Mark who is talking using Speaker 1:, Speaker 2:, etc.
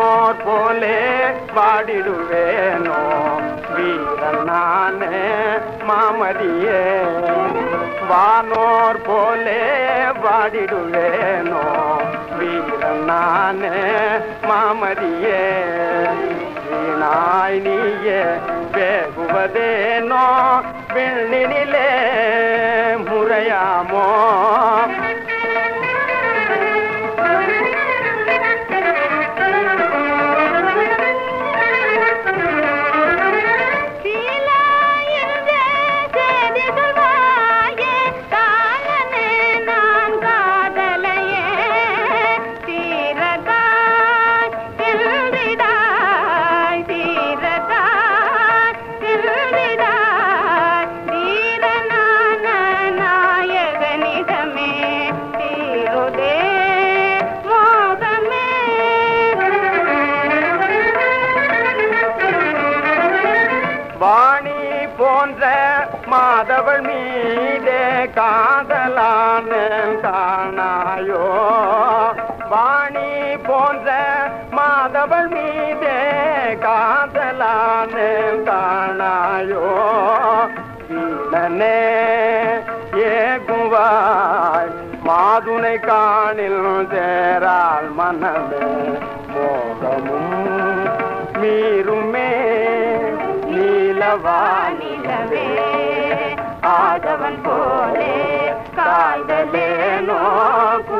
Speaker 1: வானோர் போலே வாடிடுவேனோ வீரன் நானே மாமதியே வானோர் போலே வாடிடுவேனோ வீரன் நானே மாமதியே வீணாய் நீயே வேகுவதேனோ வெண்ணினிலே முறையாமோ வாணி போன்ற மாதவள் மீதே காதலான காணாயோ வாணி போன்ற மாதவள் மீதே காதலான காணாயோ வீணனே ஏகுவாய் மாதுனை காணில் சேரால் மனமே மோகமும் மீறுமே நீலவானிலவே ஆதவன் போலே காதலேனோ